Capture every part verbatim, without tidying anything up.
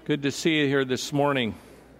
Good to see you here this morning.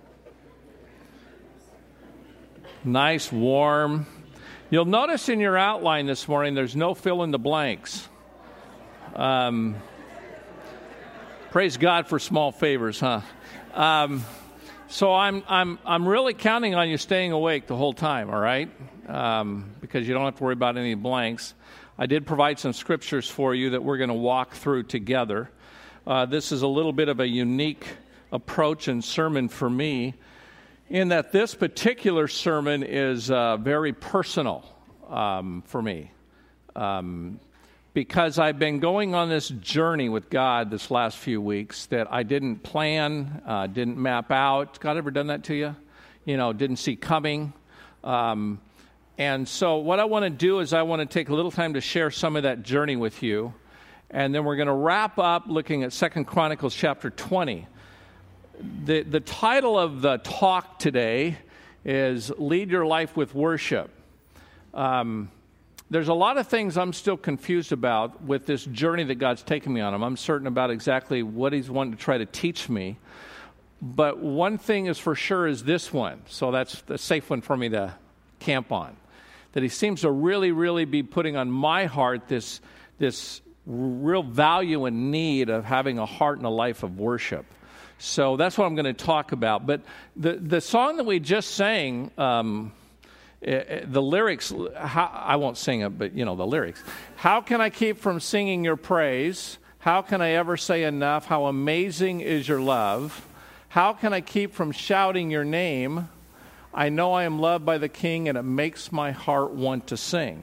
Nice, warm. You'll notice in your outline this morning there's no fill in the blanks. Um, praise God for small favors, huh? Um, so I'm I'm I'm really counting on you staying awake the whole time, all right? Um, because you don't have to worry about any blanks. I did provide some scriptures for you that we're going to walk through together. Uh, this is a little bit of a unique approach and sermon for me, in that this particular sermon is uh, very personal um, for me, um, because I've been going on this journey with God this last few weeks that I didn't plan, uh, didn't map out. God ever done that to you? You know, didn't see coming. Um, and so what I want to do is I want to take a little time to share some of that journey with you. And then we're going to wrap up looking at Second Chronicles chapter twenty. The, the title of the talk today is Lead Your Life with Worship. Um, there's a lot of things I'm still confused about with this journey that God's taken me on. I'm uncertain about exactly what He's wanting to try to teach me. But one thing is for sure is this one. So that's a safe one for me to camp on. That He seems to really, really be putting on my heart this this real value and need of having a heart and a life of worship. So that's what I'm going to talk about. But the, the song that we just sang, um, the lyrics, how, I won't sing it, but you know the lyrics. How can I keep from singing your praise? How can I ever say enough? How amazing is your love? How can I keep from shouting your name? I know I am loved by the King, and it makes my heart want to sing.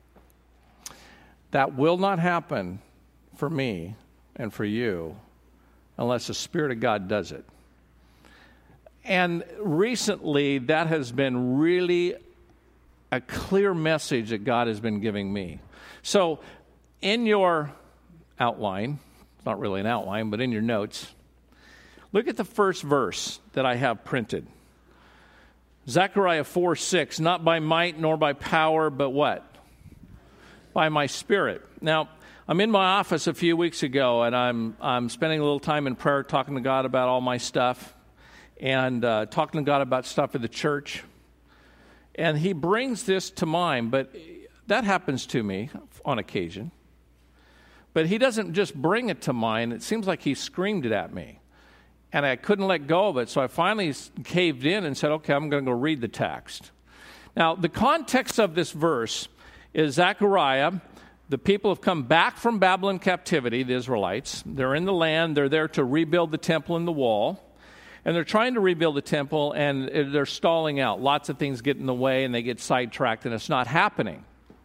That will not happen for me and for you unless the Spirit of God does it. And recently, that has been really a clear message that God has been giving me. So in your outline, it's not really an outline, but in your notes, look at the first verse that I have printed. Zechariah four six, not by might nor by power, but what? By my Spirit. Now, I'm in my office a few weeks ago, and I'm I'm spending a little time in prayer, talking to God about all my stuff, and uh, talking to God about stuff at the church. And He brings this to mind, but that happens to me on occasion. But He doesn't just bring it to mind. It seems like He screamed it at me, and I couldn't let go of it. So I finally caved in and said, okay, I'm going to go read the text. Now, the context of this verse is Zechariah. The people have come back from Babylon captivity, the Israelites. They're in the land. They're there to rebuild the temple and the wall. And they're trying to rebuild the temple, and they're stalling out. Lots of things get in the way, and they get sidetracked, and it's not happening.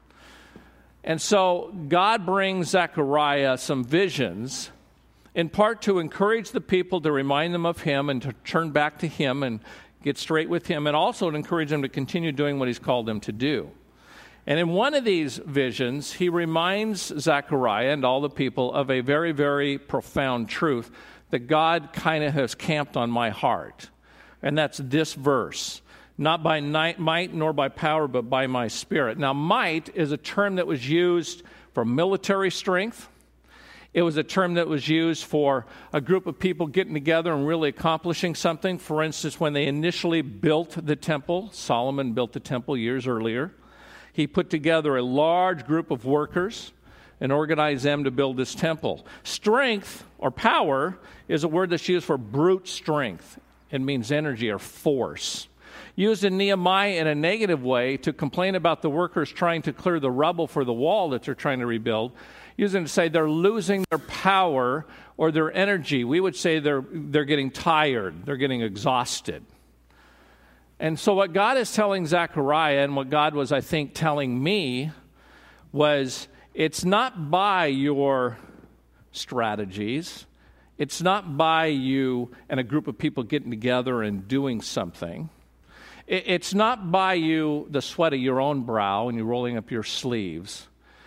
And so God brings Zechariah some visions, in part to encourage the people, to remind them of Him, and to turn back to Him and get straight with Him, and also to encourage them to continue doing what He's called them to do. And in one of these visions, He reminds Zechariah and all the people of a very, very profound truth that God kind of has camped on my heart. And that's this verse. Not by might nor by power, but by my Spirit. Now, might is a term that was used for military strength. It was a term that was used for a group of people getting together and really accomplishing something. For instance, when they initially built the temple, Solomon built the temple years earlier. He put together a large group of workers and organized them to build this temple. Strength or power is a word that's used for brute strength. It means energy or force. Used in Nehemiah in a negative way to complain about the workers trying to clear the rubble for the wall that they're trying to rebuild. Using to say they're losing their power or their energy. We would say they're they're getting tired. They're getting exhausted. And so what God is telling Zechariah, and what God was, I think, telling me, was it's not by your strategies. It's not by you and a group of people getting together and doing something. It's not by you, the sweat of your own brow and you rolling up your sleeves.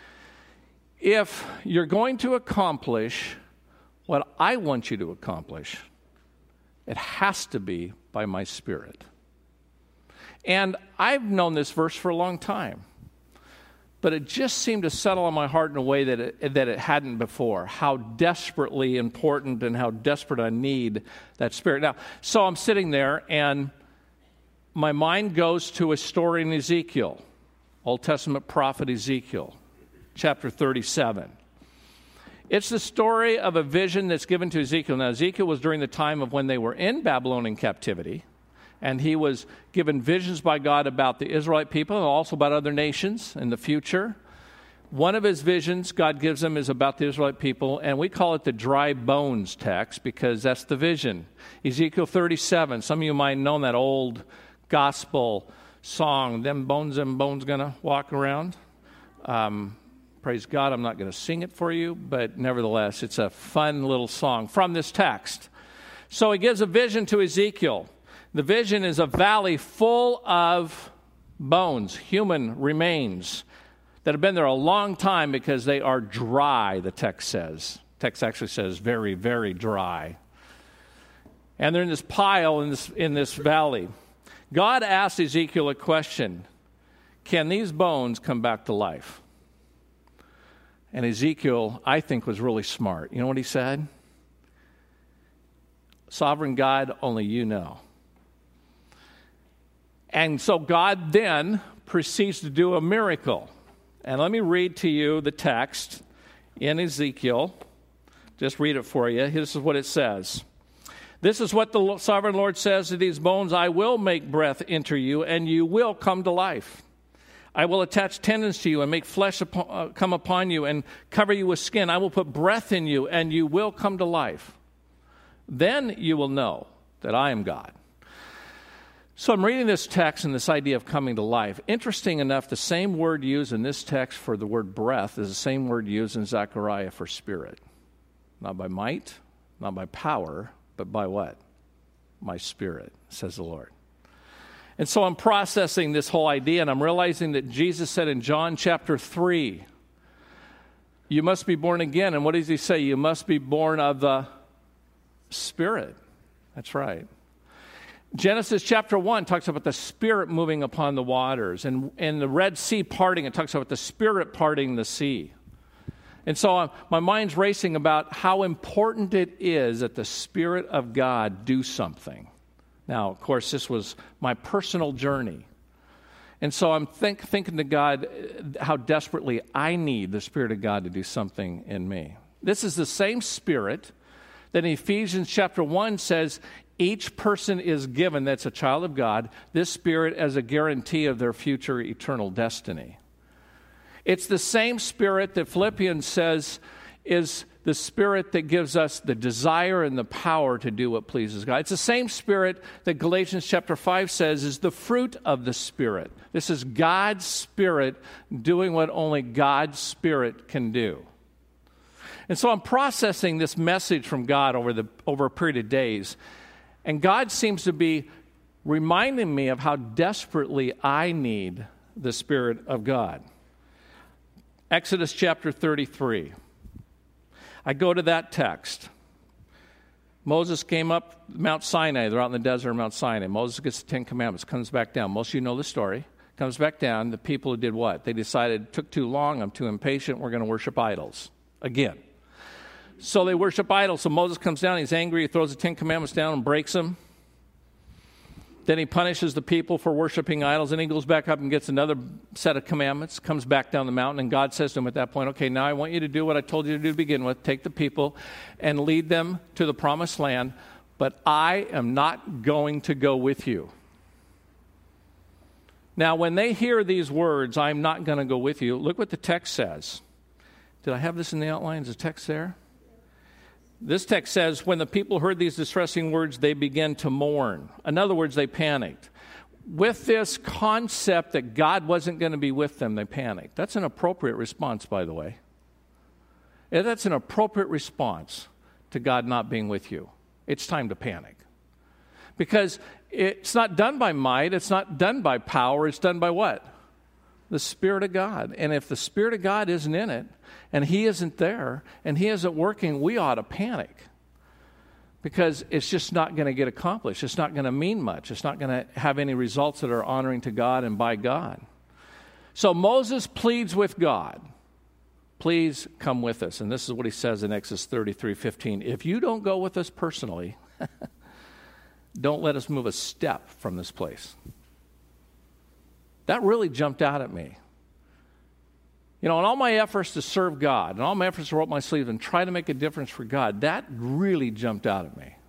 If you're going to accomplish what I want you to accomplish, it has to be by my Spirit. And I've known this verse for a long time. but it just seemed to settle on my heart in a way that it, that it hadn't before, how desperately important and how desperate I need that Spirit. Now, so I'm sitting there, and my mind goes to a story in Ezekiel, Old Testament prophet Ezekiel, chapter thirty-seven. It's the story of a vision that's given to Ezekiel. Now, Ezekiel was during the time of when they were in Babylonian captivity, and he was given visions by God about the Israelite people and also about other nations in the future. One of his visions God gives him is about the Israelite people, and we call it the dry bones text because that's the vision. Ezekiel thirty-seven, some of you might know that old gospel song, them bones, them bones gonna walk around. Um, praise God, I'm not going to sing it for you, but nevertheless, it's a fun little song from this text. So he gives a vision to Ezekiel. The vision is a valley full of bones, human remains, that have been there a long time because they are dry, the text says. The text actually says very, very dry. And they're in this pile in this, in this valley. God asked Ezekiel a question: can these bones come back to life? And Ezekiel, I think, was really smart. You know what he said? Sovereign God, only you know. And so God then proceeds to do a miracle. And let me read to you the text in Ezekiel. Just read it for you. This is what it says. This is what the sovereign Lord says to these bones: I will make breath enter you, and you will come to life. I will attach tendons to you and make flesh upon, uh, come upon you and cover you with skin. I will put breath in you, and you will come to life. Then you will know that I am God. So I'm reading this text and this idea of coming to life. Interesting enough, the same word used in this text for the word breath is the same word used in Zechariah for spirit. Not by might, not by power, but by what? My Spirit, says the Lord. And so I'm processing this whole idea, and I'm realizing that Jesus said in John chapter three, you must be born again. And what does he say? You must be born of the Spirit. That's right. Genesis chapter one talks about the Spirit moving upon the waters. And in the Red Sea parting, it talks about the Spirit parting the sea. And so uh, my mind's racing about how important it is that the Spirit of God do something. Now, of course, this was my personal journey. And so I'm think, thinking to God how desperately I need the Spirit of God to do something in me. This is the same Spirit that in Ephesians chapter one says each person is given, that's a child of God, this Spirit as a guarantee of their future eternal destiny. It's the same Spirit that Philippians says is the Spirit that gives us the desire and the power to do what pleases God. It's the same Spirit that Galatians chapter five says is the fruit of the Spirit. This is God's Spirit doing what only God's Spirit can do. And so I'm processing this message from God over the over a period of days, and God seems to be reminding me of how desperately I need the Spirit of God. Exodus chapter thirty-three. I go to that text. Moses came up Mount Sinai. They're out in the desert of Mount Sinai. Moses gets the Ten Commandments, comes back down. Most of you know the story. Comes back down. The people did what? They decided, it took too long, I'm too impatient, we're going to worship idols again. So they worship idols. So Moses comes down, he's angry, he throws the Ten Commandments down and breaks them. Then he punishes the people for worshiping idols, and he goes back up and gets another set of commandments, comes back down the mountain, and God says to him at that point, okay, now I want you to do what I told you to do to begin with. Take the people and lead them to the promised land, but I am not going to go with you. Now, when they hear these words, I'm not going to go with you, look what the text says. Did I have this in the outlines? Is the text there? This text says, when the people heard these distressing words, they began to mourn. In other words, they panicked. With this concept that God wasn't going to be with them, they panicked. That's an appropriate response, by the way. And that's an appropriate response to God not being with you. It's time to panic. Because it's not done by might, it's not done by power, it's done by what? The Spirit of God. And if the Spirit of God isn't in it, and He isn't there, and He isn't working, we ought to panic. Because it's just not going to get accomplished. It's not going to mean much. It's not going to have any results that are honoring to God and by God. So Moses pleads with God, please come with us. And this is what he says in Exodus thirty-three fifteen. If you don't go with us personally, don't let us move a step from this place. That really jumped out at me. You know, in all my efforts to serve God, and all my efforts to roll up my sleeves and try to make a difference for God, that really jumped out at me.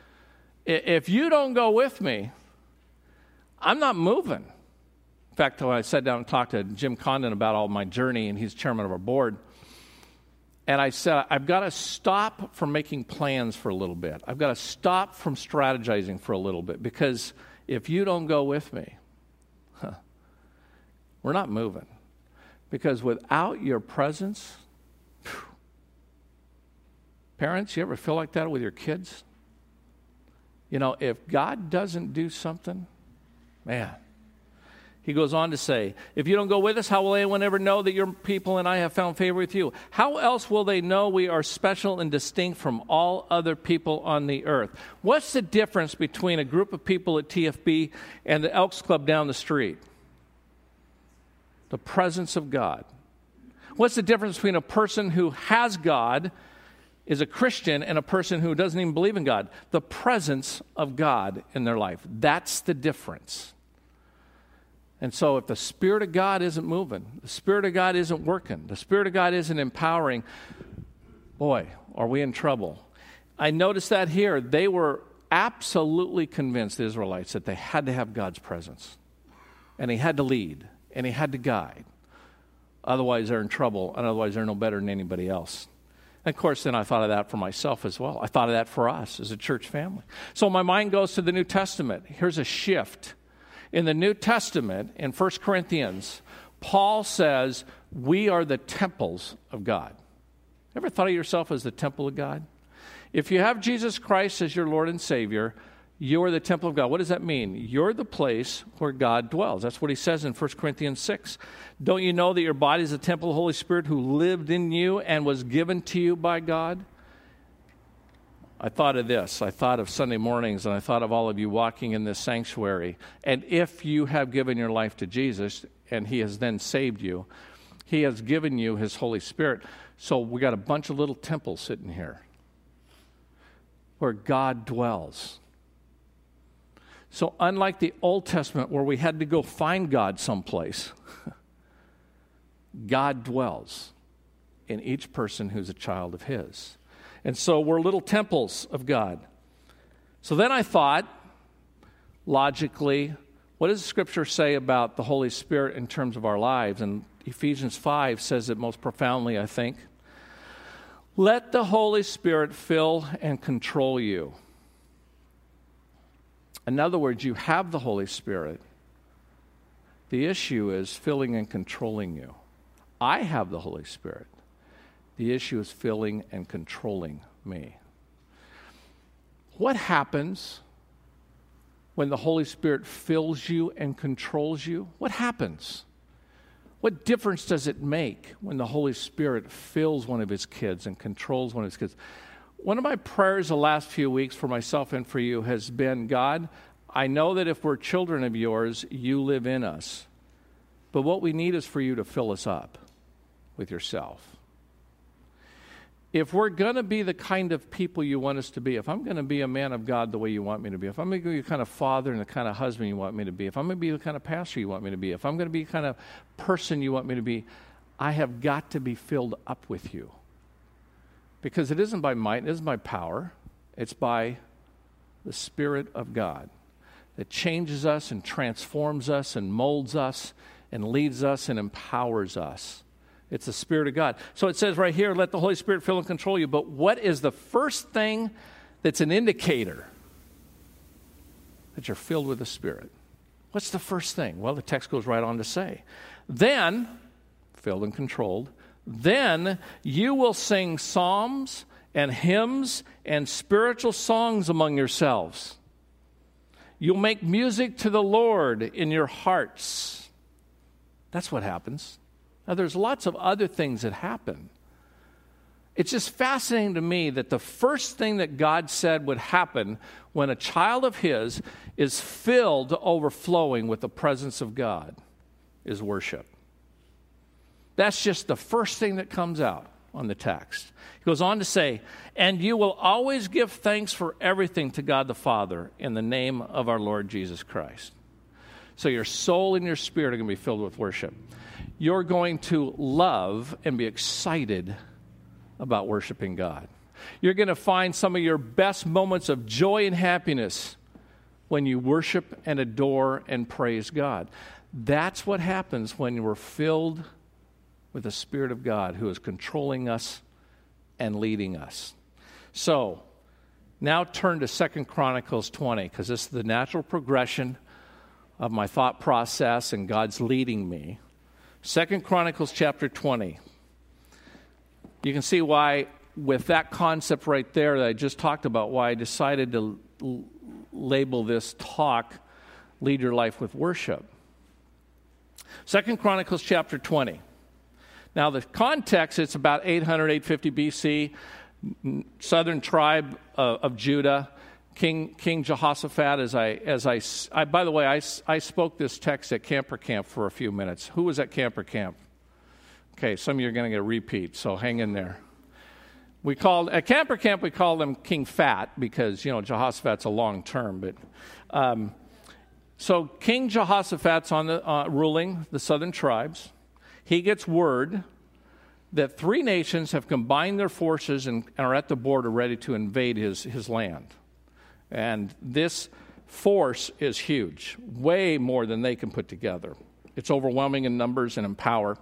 If you don't go with me, I'm not moving. In fact, when I sat down and talked to Jim Condon about all my journey, and he's chairman of our board, and I said, I've got to stop from making plans for a little bit. I've got to stop from strategizing for a little bit, because if you don't go with me, huh, we're not moving. Because without your presence, phew, parents, you ever feel like that with your kids? You know, if God doesn't do something, man. He goes on to say, if you don't go with us, how will anyone ever know that your people and I have found favor with you? How else will they know we are special and distinct from all other people on the earth? What's the difference between a group of people at T F B and the Elks Club down the street? The presence of God. What's the difference between a person who has God, is a Christian, and a person who doesn't even believe in God? The presence of God in their life. That's the difference. And so if the Spirit of God isn't moving, the Spirit of God isn't working, the Spirit of God isn't empowering, boy, are we in trouble. I noticed that here. They were absolutely convinced, the Israelites, that they had to have God's presence. And He had to lead, and He had to guide. Otherwise, they're in trouble, and otherwise they're no better than anybody else. And of course, then I thought of that for myself as well. I thought of that for us as a church family. So my mind goes to the New Testament. Here's a shift. In the New Testament, in First Corinthians, Paul says, we are the temples of God. Ever thought of yourself as the temple of God? If you have Jesus Christ as your Lord and Savior, you're the temple of God. What does that mean? You're the place where God dwells. That's what he says in First Corinthians six. Don't you know that your body is the temple of the Holy Spirit who lived in you and was given to you by God? I thought of this. I thought of Sunday mornings, and I thought of all of you walking in this sanctuary. And if you have given your life to Jesus, and He has then saved you, He has given you His Holy Spirit. So we got a bunch of little temples sitting here where God dwells. So unlike the Old Testament where we had to go find God someplace, God dwells in each person who's a child of His. And so we're little temples of God. So then I thought, logically, what does the Scripture say about the Holy Spirit in terms of our lives? And Ephesians five says it most profoundly, I think. Let the Holy Spirit fill and control you. In other words, you have the Holy Spirit. The issue is filling and controlling you. I have the Holy Spirit. The issue is filling and controlling me. What happens when the Holy Spirit fills you and controls you? What happens? What difference does it make when the Holy Spirit fills one of His kids and controls one of His kids? One of my prayers the last few weeks for myself and for you has been, God, I know that if we're children of yours, you live in us. But what we need is for you to fill us up with yourself. If we're going to be the kind of people you want us to be, if I'm going to be a man of God the way you want me to be, if I'm going to be the kind of father and the kind of husband you want me to be, if I'm going to be the kind of pastor you want me to be, if I'm going to be the kind of person you want me to be, I have got to be filled up with you. Because it isn't by might, it isn't by power, it's by the Spirit of God that changes us and transforms us and molds us and leads us and empowers us. It's the Spirit of God. So it says right here, let the Holy Spirit fill and control you. But what is the first thing that's an indicator that you're filled with the Spirit? What's the first thing? Well, the text goes right on to say, then, filled and controlled, then you will sing psalms and hymns and spiritual songs among yourselves. You'll make music to the Lord in your hearts. That's what happens. Now, there's lots of other things that happen. It's just fascinating to me that the first thing that God said would happen when a child of His is filled to overflowing with the presence of God is worship. That's just the first thing that comes out on the text. He goes on to say, and you will always give thanks for everything to God the Father in the name of our Lord Jesus Christ. So your soul and your spirit are going to be filled with worship. You're going to love and be excited about worshiping God. You're going to find some of your best moments of joy and happiness when you worship and adore and praise God. That's what happens when we're filled with the Spirit of God who is controlling us and leading us. So, now turn to Second Chronicles twenty, because this is the natural progression of my thought process and God's leading me. Second Chronicles chapter twenty. You can see why, with that concept right there that I just talked about, why I decided to l- label this talk, Lead Your Life with Worship. Second Chronicles chapter twenty. Now, the context, it's about eight hundred, eight fifty B C, southern tribe uh, of Judah, King King Jehoshaphat. As I, as I, I, by the way, I, I spoke this text at Camper Camp for a few minutes. Who was at Camper Camp? Okay, some of you are going to get a repeat, so hang in there. We called, at Camper Camp, we called him King Fat because, you know, Jehoshaphat's a long term. But um, so King Jehoshaphat's on the uh, ruling the southern tribes. He gets word that three nations have combined their forces and are at the border ready to invade his, his land. And this force is huge, way more than they can put together. It's overwhelming in numbers and in power.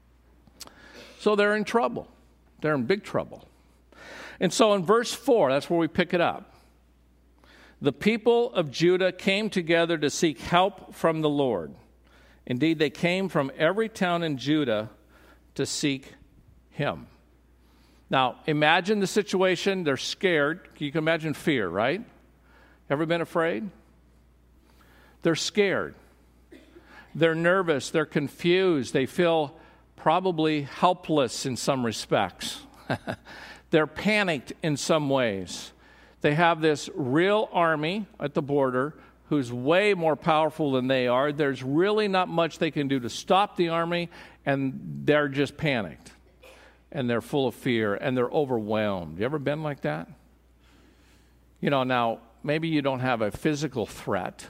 So they're in trouble. They're in big trouble. And so in verse four, that's where we pick it up. The people of Judah came together to seek help from the Lord. Indeed, they came from every town in Judah to seek him. Now, imagine the situation. They're scared. You can imagine fear, right? Ever been afraid? They're scared. They're nervous. They're confused. They feel probably helpless in some respects. They're panicked in some ways. They have this real army at the border who's way more powerful than they are. There's really not much they can do to stop the army, and they're just panicked. And they're full of fear, and they're overwhelmed. You ever been like that? You know, now, maybe you don't have a physical threat,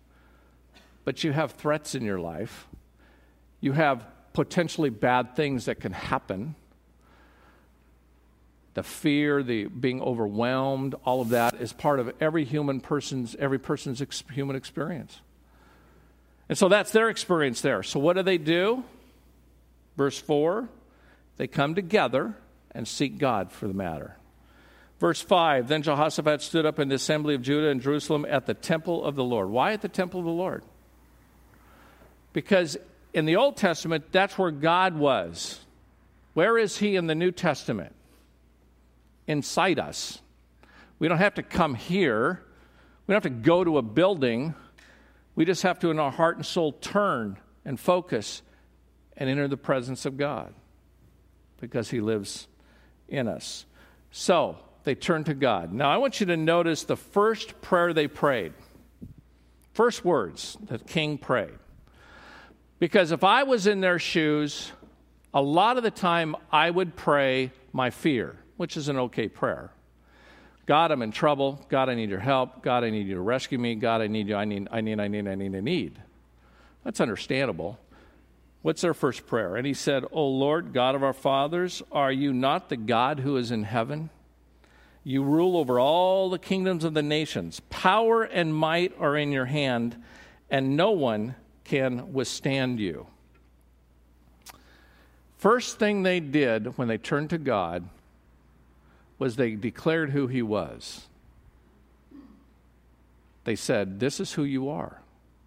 but you have threats in your life. You have potentially bad things that can happen. The fear, the being overwhelmed, all of that is part of every human person's, every person's ex- human experience. And so that's their experience there. So what do they do? Verse four, they come together and seek God for the matter. Verse five, then Jehoshaphat stood up in the assembly of Judah and Jerusalem at the temple of the Lord. Why at the temple of the Lord? Because in the Old Testament, that's where God was. Where is he in the New Testament? Inside us. We don't have to come here. We don't have to go to a building. We just have to, in our heart and soul, turn and focus and enter the presence of God because he lives in us. So, they turn to God. Now, I want you to notice the first prayer they prayed. First words that king prayed. Because if I was in their shoes, a lot of the time I would pray my fear, which is an okay prayer. God, I'm in trouble. God, I need your help. God, I need you to rescue me. God, I need you. I need, I need, I need, I need, I need. That's understandable. What's their first prayer? And he said, O Lord, God of our fathers, are you not the God who is in heaven? You rule over all the kingdoms of the nations. Power and might are in your hand, and no one can withstand you. First thing they did when they turned to God was they declared who he was. They said, this is who you are.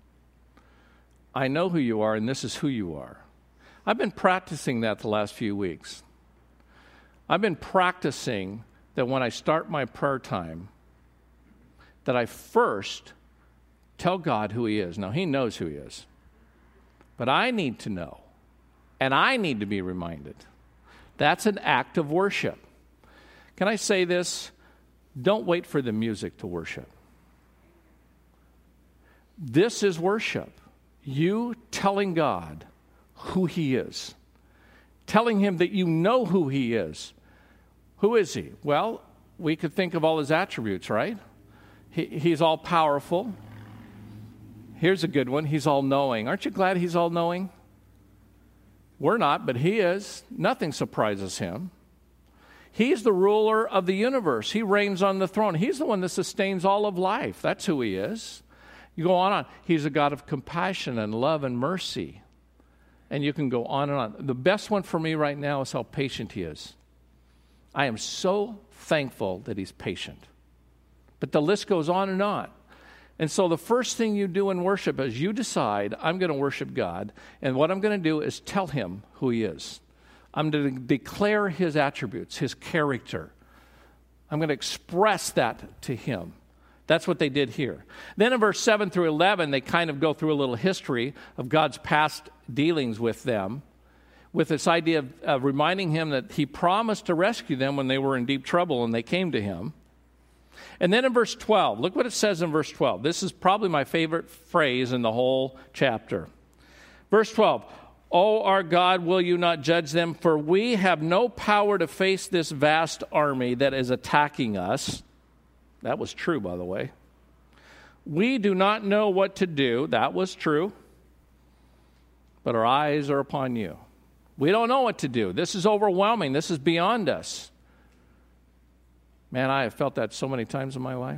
I know who you are, and this is who you are. I've been practicing that the last few weeks. I've been practicing that when I start my prayer time, that I first tell God who he is. Now, he knows who he is. But I need to know, and I need to be reminded. That's an act of worship. Can I say this? Don't wait for the music to worship. This is worship. You telling God who he is telling him that you know who he is. Who is he? Well, we could think of all his attributes, right? He, he's all powerful. Here's a good one. He's all knowing. Aren't you glad he's all knowing? We're not, but he is. Nothing surprises him. He's the ruler of the universe. He reigns on the throne. He's the one that sustains all of life. That's who he is. You go on and on. He's a God of compassion and love and mercy. And you can go on and on. The best one for me right now is how patient he is. I am so thankful that he's patient. But the list goes on and on. And so the first thing you do in worship is you decide, I'm going to worship God, and what I'm going to do is tell him who he is. I'm going to declare his attributes, his character. I'm going to express that to him. That's what they did here. Then in verse seven through eleven, they kind of go through a little history of God's past dealings with them, with this idea of, of reminding him that he promised to rescue them when they were in deep trouble and they came to him. And then in verse twelve, look what it says in verse twelve. This is probably my favorite phrase in the whole chapter. Verse twelve, "O our God, will you not judge them? For we have no power to face this vast army that is attacking us." That was true, by the way. "We do not know what to do." That was true. "But our eyes are upon you." We don't know what to do. This is overwhelming. This is beyond us. Man, I have felt that so many times in my life.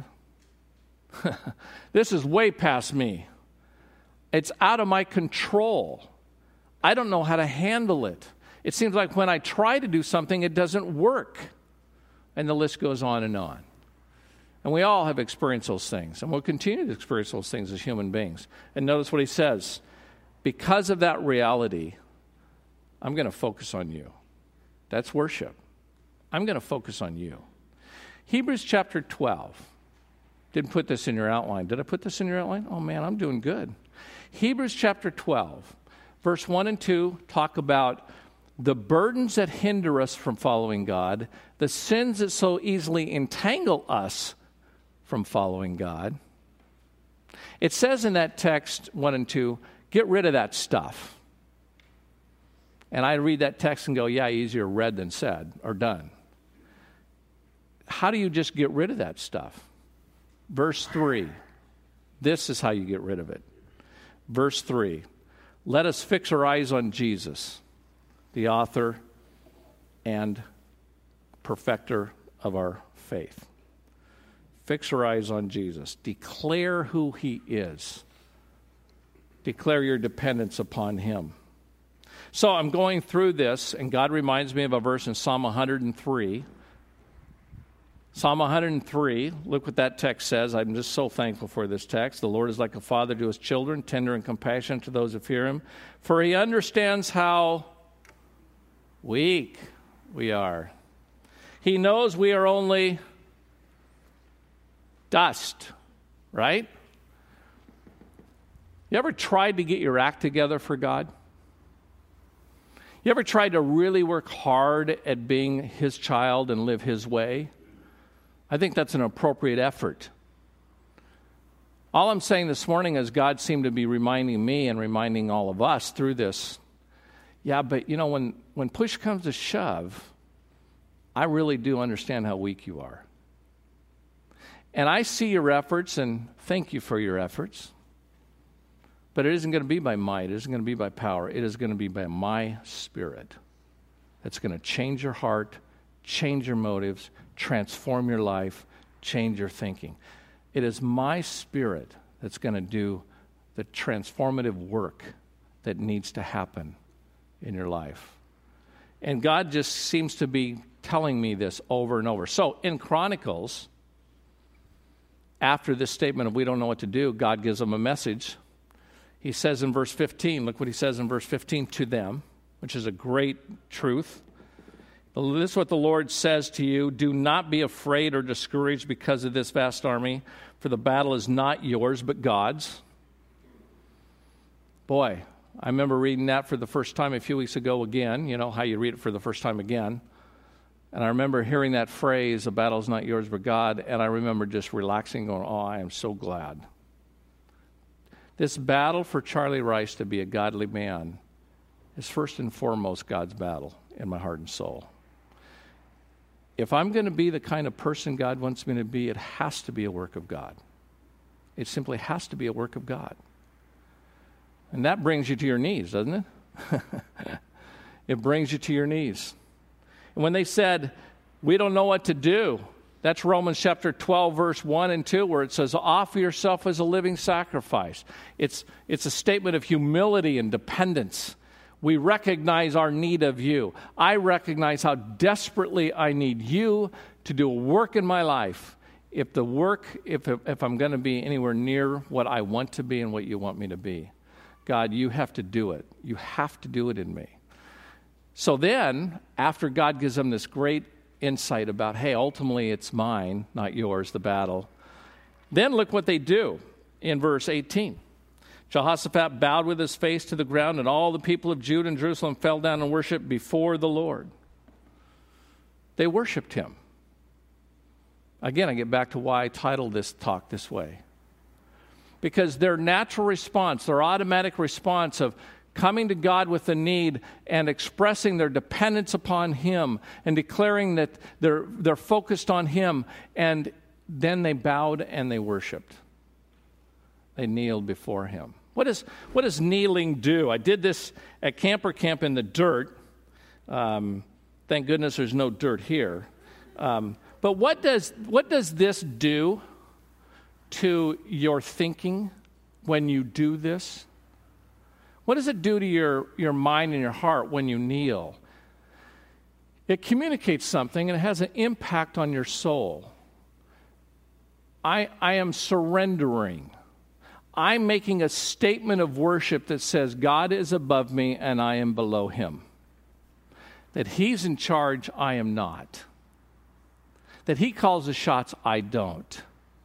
This is way past me. It's out of my control. I don't know how to handle it. It seems like when I try to do something, it doesn't work. And the list goes on and on. And we all have experienced those things. And we'll continue to experience those things as human beings. And notice what he says. Because of that reality, I'm going to focus on you. That's worship. I'm going to focus on you. Hebrews chapter twelve. Didn't put this in your outline. Did I put this in your outline? Oh, man, I'm doing good. Hebrews chapter twelve, verse one and two talk about the burdens that hinder us from following God, the sins that so easily entangle us from following God. It says in that text, one and two, get rid of that stuff. And I read that text and go, yeah, easier read than said or done. How do you just get rid of that stuff? Verse three. This is how you get rid of it. Verse three. Let us fix our eyes on Jesus, the author and perfecter of our faith. Fix our eyes on Jesus. Declare who he is. Declare your dependence upon him. So I'm going through this, and God reminds me of a verse in Psalm one hundred three. Psalm one hundred three, look what that text says. I'm just so thankful for this text. The Lord is like a father to his children, tender and compassionate to those who fear him. For he understands how weak we are. He knows we are only dust, right? You ever tried to get your act together for God? You ever tried to really work hard at being his child and live his way? I think that's an appropriate effort. All I'm saying this morning is God seemed to be reminding me and reminding all of us through this, yeah, but you know, when, when push comes to shove, I really do understand how weak you are. And I see your efforts, and thank you for your efforts. But it isn't going to be by might. It isn't going to be by power. It is going to be by my Spirit. That's going to change your heart, change your motives, transform your life, change your thinking. It is my Spirit that's going to do the transformative work that needs to happen in your life. And God just seems to be telling me this over and over. So in Chronicles, after this statement of we don't know what to do, God gives them a message. He says in verse fifteen, look what he says in verse fifteen to them, which is a great truth. This is what the Lord says to you. Do not be afraid or discouraged because of this vast army, for the battle is not yours, but God's. Boy, I remember reading that for the first time a few weeks ago again. You know how you read it for the first time again. And I remember hearing that phrase, the battle is not yours, but God. And I remember just relaxing, going, oh, I am so glad. This battle for Charlie Rice to be a godly man is first and foremost God's battle in my heart and soul. If I'm going to be the kind of person God wants me to be, it has to be a work of God. It simply has to be a work of God. And that brings you to your knees, doesn't it? It brings you to your knees. And when they said, we don't know what to do, that's Romans chapter twelve, verse one and two, where it says, offer yourself as a living sacrifice. It's, it's a statement of humility and dependence. We recognize our need of you. I recognize how desperately I need you to do a work in my life. If the work, if, if I'm going to be anywhere near what I want to be and what you want me to be, God, you have to do it. You have to do it in me. So then, after God gives them this great insight about, hey, ultimately it's mine, not yours, the battle, then look what they do in verse eighteen. Jehoshaphat bowed with his face to the ground, and all the people of Judah and Jerusalem fell down and worshiped before the Lord. They worshiped him. Again, I get back to why I titled this talk this way. Because their natural response, their automatic response of coming to God with a need and expressing their dependence upon him and declaring that they're, they're focused on him, and then they bowed and they worshiped. They kneeled before him. What, is, what does kneeling do? I did this at Camper Camp in the dirt. Um, thank goodness there's no dirt here. Um, but what does, what does this do to your thinking when you do this? What does it do to your, your mind and your heart when you kneel? It communicates something, and it has an impact on your soul. I, I am surrendering. I'm making a statement of worship that says God is above me and I am below him. That he's in charge, I am not. That he calls the shots, I don't.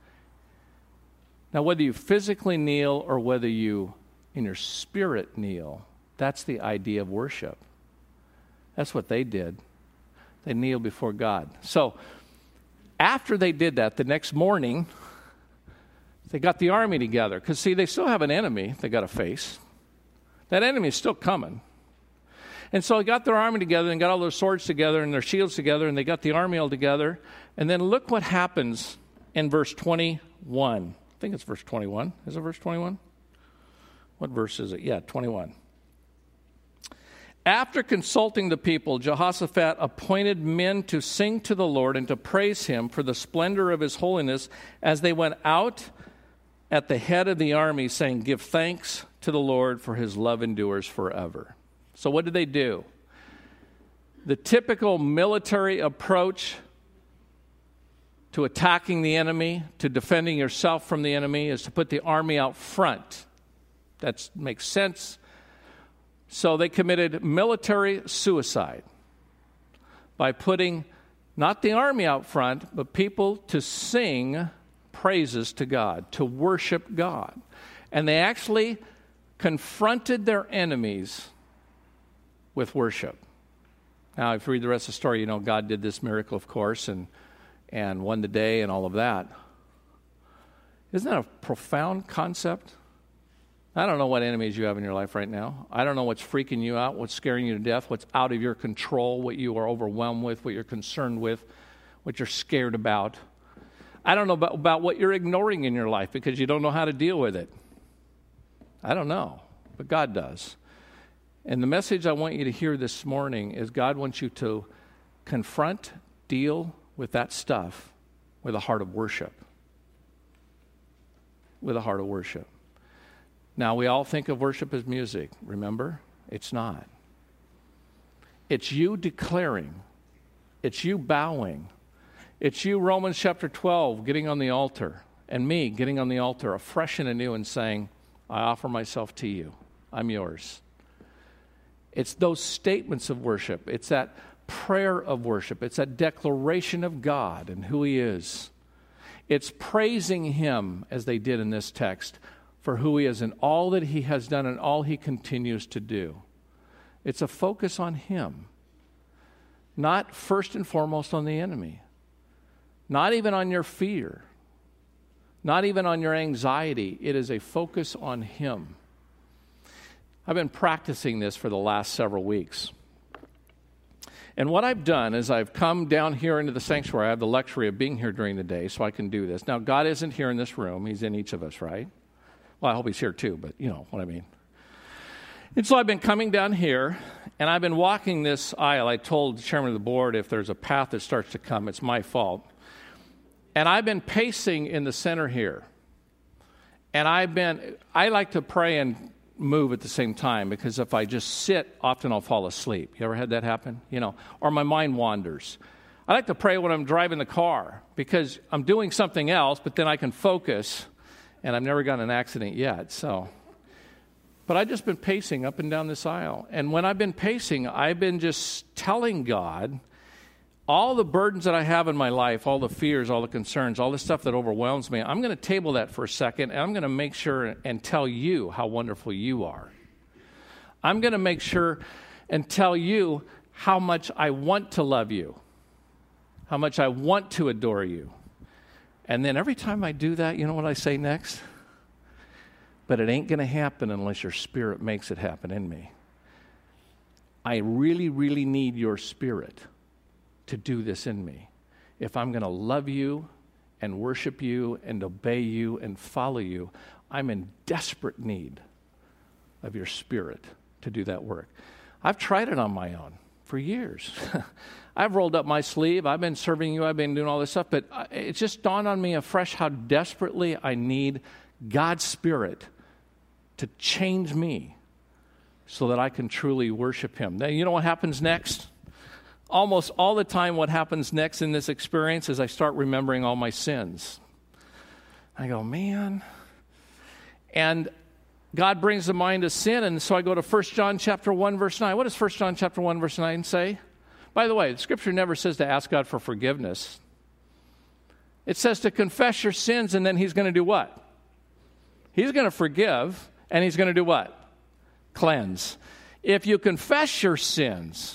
Now, whether you physically kneel or whether you, in your spirit, kneel, that's the idea of worship. That's what they did. They kneeled before God. So, after they did that, the next morning, they got the army together. Because, see, they still have an enemy they got to face. That enemy is still coming. And so they got their army together and got all their swords together and their shields together, and they got the army all together. And then look what happens in verse twenty-one. I think it's verse twenty-one. Is it verse twenty-one? What verse is it? Yeah, twenty-one. After consulting the people, Jehoshaphat appointed men to sing to the Lord and to praise him for the splendor of his holiness as they went out at the head of the army, saying, give thanks to the Lord, for his love endures forever. So what did they do? The typical military approach to attacking the enemy, to defending yourself from the enemy, is to put the army out front. That makes sense. So they committed military suicide by putting not the army out front, but people to sing praises to God, to worship God. And they actually confronted their enemies with worship. Now, if you read the rest of the story, you know God did this miracle, of course, and, and won the day and all of that. Isn't that a profound concept? I don't know what enemies you have in your life right now. I don't know what's freaking you out, what's scaring you to death, what's out of your control, what you are overwhelmed with, what you're concerned with, what you're scared about. I don't know about, about what you're ignoring in your life because you don't know how to deal with it. I don't know, but God does. And the message I want you to hear this morning is God wants you to confront, deal with that stuff with a heart of worship. With a heart of worship. Now, we all think of worship as music. Remember? It's not. It's you declaring. It's you bowing. It's you, Romans chapter twelve, getting on the altar, and me getting on the altar afresh and anew and saying, I offer myself to you. I'm yours. It's those statements of worship. It's that prayer of worship. It's that declaration of God and who he is. It's praising him, as they did in this text, for who he is and all that he has done and all he continues to do. It's a focus on him, not first and foremost on the enemy, not even on your fear, not even on your anxiety. It is a focus on him. I've been practicing this for the last several weeks. And what I've done is I've come down here into the sanctuary. I have the luxury of being here during the day, so I can do this. Now, God isn't here in this room. He's in each of us, right? Well, I hope he's here too, but you know what I mean. And so I've been coming down here, and I've been walking this aisle. I told the chairman of the board, if there's a path that starts to come, it's my fault. And I've been pacing in the center here. And I've been, I like to pray and move at the same time, because if I just sit, often I'll fall asleep. You ever had that happen? You know, or my mind wanders. I like to pray when I'm driving the car, because I'm doing something else, but then I can focus, and I've never gotten in an accident yet, so. But I've just been pacing up and down this aisle. And when I've been pacing, I've been just telling God all the burdens that I have in my life, all the fears, all the concerns, all the stuff that overwhelms me. I'm going to table that for a second, and I'm going to make sure and tell you how wonderful you are. I'm going to make sure and tell you how much I want to love you, how much I want to adore you. And then every time I do that, you know what I say next? But it ain't going to happen unless your Spirit makes it happen in me. I really, really need your Spirit to do this in me. If I'm going to love you and worship you and obey you and follow you, I'm in desperate need of your Spirit to do that work. I've tried it on my own for years. I've rolled up my sleeve. I've been serving you. I've been doing all this stuff. But it just dawned on me afresh how desperately I need God's Spirit to change me so that I can truly worship him. Now, you know what happens next? Almost all the time what happens next in this experience is I start remembering all my sins. I go, man. And God brings to mind a sin, and so I go to First John chapter one, verse nine. What does First John chapter one, verse nine say? By the way, the Scripture never says to ask God for forgiveness. It says to confess your sins, and then he's going to do what? He's going to forgive, and he's going to do what? Cleanse. If you confess your sins,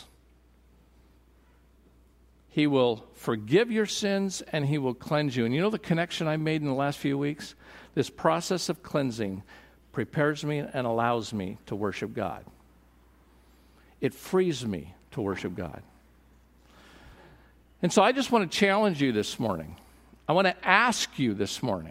he will forgive your sins, and he will cleanse you. And you know the connection I made in the last few weeks? This process of cleansing prepares me and allows me to worship God. It frees me to worship God. And so I just want to challenge you this morning. I want to ask you this morning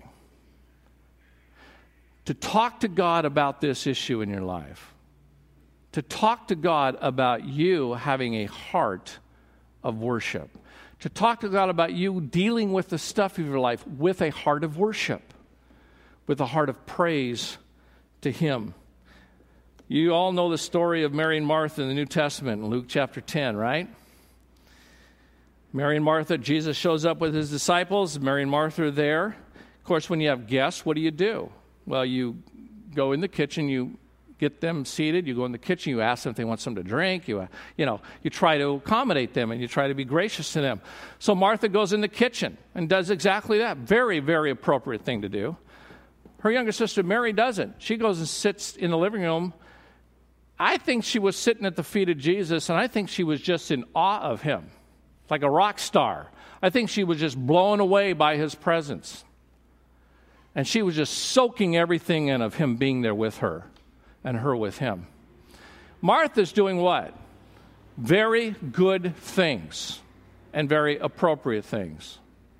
to talk to God about this issue in your life. To talk to God about you having a heart of worship. To talk to God about you dealing with the stuff of your life with a heart of worship. With a heart of praise to him. You all know the story of Mary and Martha in the New Testament in Luke chapter ten, right? Mary and Martha, Jesus shows up with his disciples. Mary and Martha are there. Of course, when you have guests, what do you do? Well, you go in the kitchen, you get them seated, you go in the kitchen, you ask them if they want something to drink, you, uh, you know, you try to accommodate them and you try to be gracious to them. So Martha goes in the kitchen and does exactly that. Very, very appropriate thing to do. Her younger sister Mary doesn't. She goes and sits in the living room. I think she was sitting at the feet of Jesus, and I think she was just in awe of him, like a rock star. I think she was just blown away by his presence. And she was just soaking everything in of him being there with her and her with him. Martha's doing what? Very good things and very appropriate things.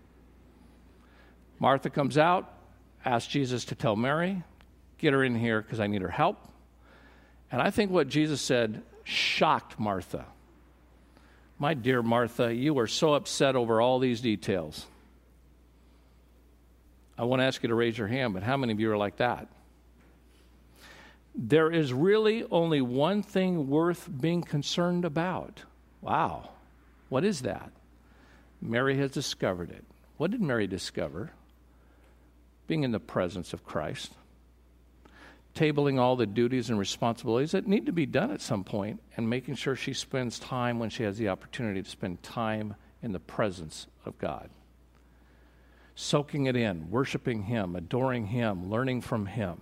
Martha comes out, asks Jesus to tell Mary, get her in here because I need her help. And I think what Jesus said shocked Martha. My dear Martha, you are so upset over all these details. I want to ask you to raise your hand, but how many of you are like that? There is really only one thing worth being concerned about. Wow. What is that? Mary has discovered it. What did Mary discover? Being in the presence of Christ. Tabling all the duties and responsibilities that need to be done at some point, and making sure she spends time when she has the opportunity to spend time in the presence of God. Soaking it in, worshiping him, adoring him, learning from him.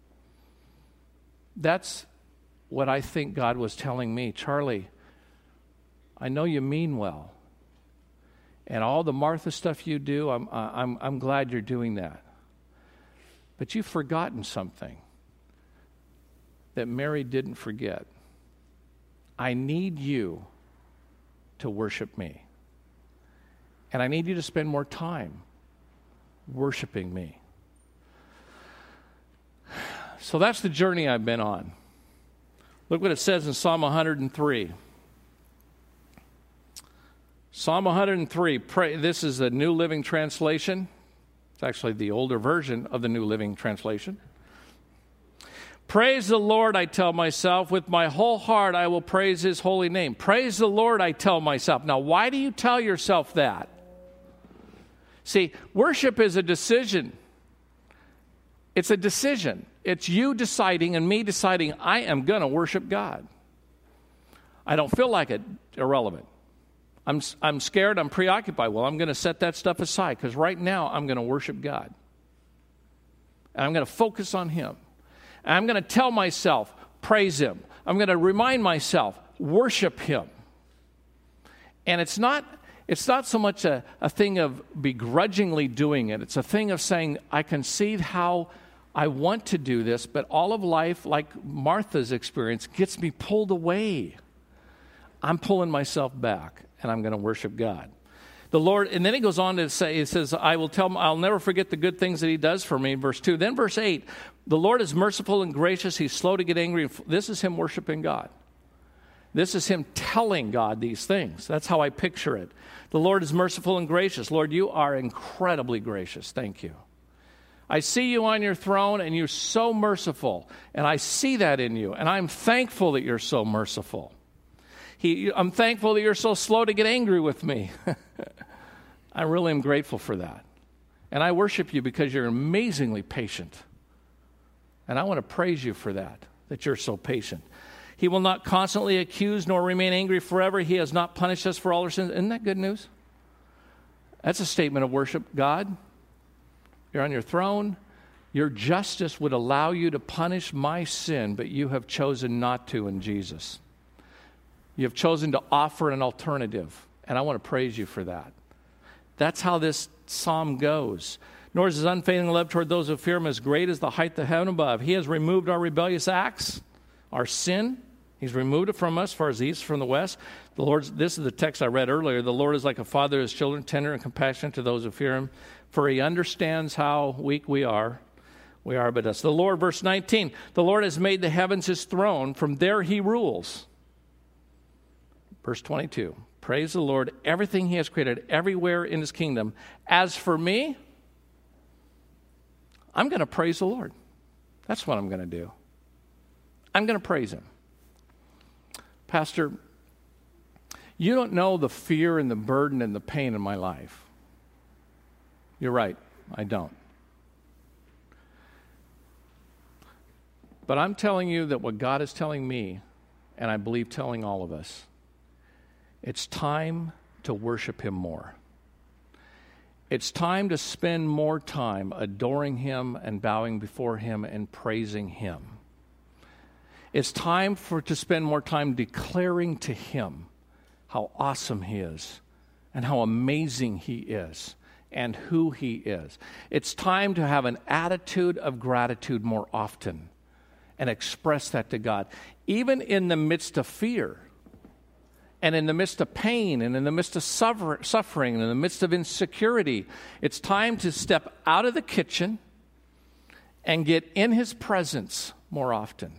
That's what I think God was telling me. Charlie, I know you mean well. And all the Martha stuff you do, I'm, I'm, I'm glad you're doing that. But you've forgotten something. that Mary didn't forget. I need you to worship me. And I need you to spend more time worshiping me. So that's the journey I've been on. Look what it says in Psalm one hundred three. Psalm one hundred three, pray, this is the New Living Translation. It's actually the older version of the New Living Translation. Praise the Lord, I tell myself. With my whole heart, I will praise his holy name. Praise the Lord, I tell myself. Now, why do you tell yourself that? See, worship is a decision. It's a decision. It's you deciding and me deciding, I am going to worship God. I don't feel like it, irrelevant. I'm, I'm scared, I'm preoccupied. Well, I'm going to set that stuff aside because right now I'm going to worship God. And I'm going to focus on him. And I'm going to tell myself, praise him. I'm going to remind myself, worship him. And it's not, it's not so much a, a thing of begrudgingly doing it. It's a thing of saying, I can see how I want to do this, but all of life, like Martha's experience, gets me pulled away. I'm pulling myself back, and I'm going to worship God. The Lord, and then he goes on to say, it says, I will tell him, I'll never forget the good things that he does for me, verse two. Then verse eight, the Lord is merciful and gracious. He's slow to get angry. This is him worshiping God. This is him telling God these things. That's how I picture it. The Lord is merciful and gracious. Lord, you are incredibly gracious. Thank you. I see you on your throne, and you're so merciful, and I see that in you, and I'm thankful that you're so merciful. He, I'm thankful that you're so slow to get angry with me. I really am grateful for that. And I worship you because you're amazingly patient. And I want to praise you for that, that you're so patient. He will not constantly accuse nor remain angry forever. He has not punished us for all our sins. Isn't that good news? That's a statement of worship. God, you're on your throne. Your justice would allow you to punish my sin, but you have chosen not to in Jesus. You have chosen to offer an alternative, and I want to praise you for that. That's how this psalm goes. Nor is his unfailing love toward those who fear him as great as the height of heaven above. He has removed our rebellious acts, our sin. He's removed it from us as far as the east from the west. The Lord's, this is the text I read earlier. The Lord is like a father to his children, tender and compassionate to those who fear him, for he understands how weak we are. We are but us. The Lord, verse nineteen, the Lord has made the heavens his throne. From there he rules. Verse twenty-two, praise the Lord, everything he has created everywhere in his kingdom. As for me, I'm going to praise the Lord. That's what I'm going to do. I'm going to praise him. Pastor, you don't know the fear and the burden and the pain in my life. You're right, I don't. But I'm telling you that what God is telling me, and I believe telling all of us, it's time to worship him more. It's time to spend more time adoring him and bowing before him and praising him. It's time for to spend more time declaring to him how awesome he is and how amazing he is and who he is. It's time to have an attitude of gratitude more often and express that to God, even in the midst of fear. And in the midst of pain, and in the midst of suffer- suffering, and in the midst of insecurity, it's time to step out of the kitchen and get in his presence more often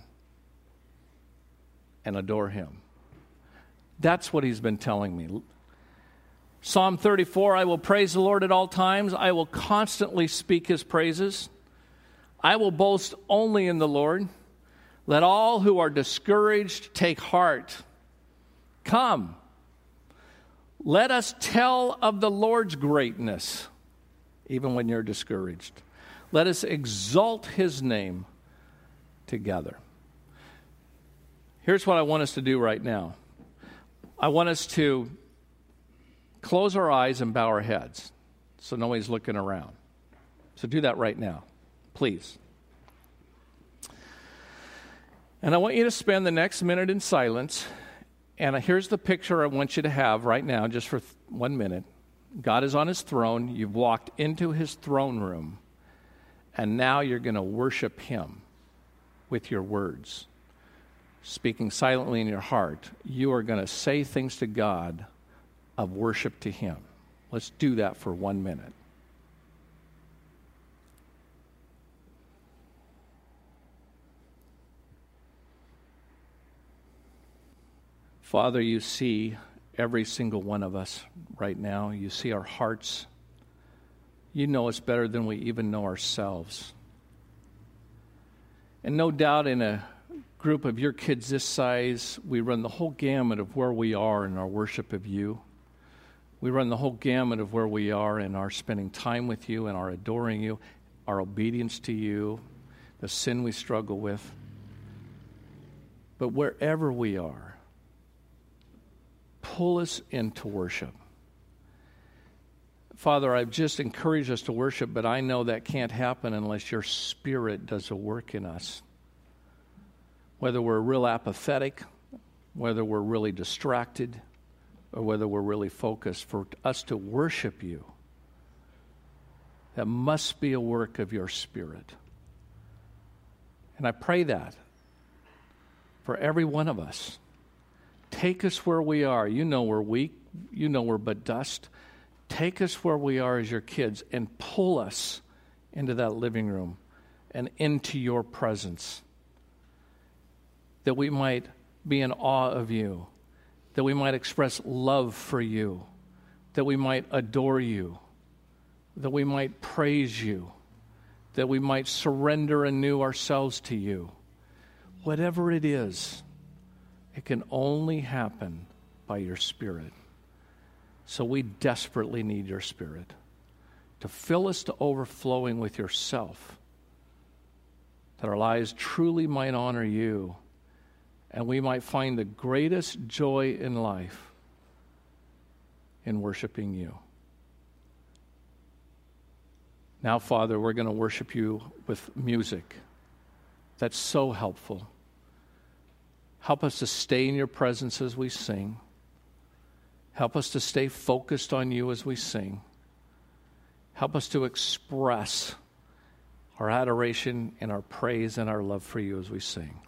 and adore him. That's what he's been telling me. Psalm thirty-four, I will praise the Lord at all times. I will constantly speak his praises. I will boast only in the Lord. Let all who are discouraged take heart. Come, let us tell of the Lord's greatness, even when you're discouraged. Let us exalt his name together. Here's what I want us to do right now. I want us to close our eyes and bow our heads so nobody's looking around. So do that right now, please. And I want you to spend the next minute in silence. And here's the picture I want you to have right now, just for th- one minute. God is on his throne. You've walked into his throne room. And now you're going to worship him with your words. speaking silently in your heart, you are going to say things to God of worship to Him. Let's do that for one minute. Father, you see every single one of us right now. You see our hearts. You know us better than we even know ourselves. And no doubt in a group of your kids this size, we run the whole gamut of where we are in our worship of you. We run the whole gamut of where we are in our spending time with you and our adoring you, our obedience to you, the sin we struggle with. But wherever we are, pull us into worship. Father, I've just encouraged us to worship, but I know that can't happen unless your Spirit does a work in us. Whether we're real apathetic, whether we're really distracted, or whether we're really focused, for us to worship you, that must be a work of your Spirit. And I pray that for every one of us. Take us where we are. You know we're weak. You know we're but dust. Take us where we are as your kids and pull us into that living room and into your presence, that we might be in awe of you, that we might express love for you, that we might adore you, that we might praise you, that we might surrender anew ourselves to you. Whatever it is, it can only happen by your Spirit. So we desperately need your Spirit to fill us to overflowing with yourself, that our lives truly might honor you, and we might find the greatest joy in life in worshiping you. Now, Father, we're going to worship you with music. That's so helpful. Help us to stay in your presence as we sing. Help us to stay focused on you as we sing. Help us to express our adoration and our praise and our love for you as we sing.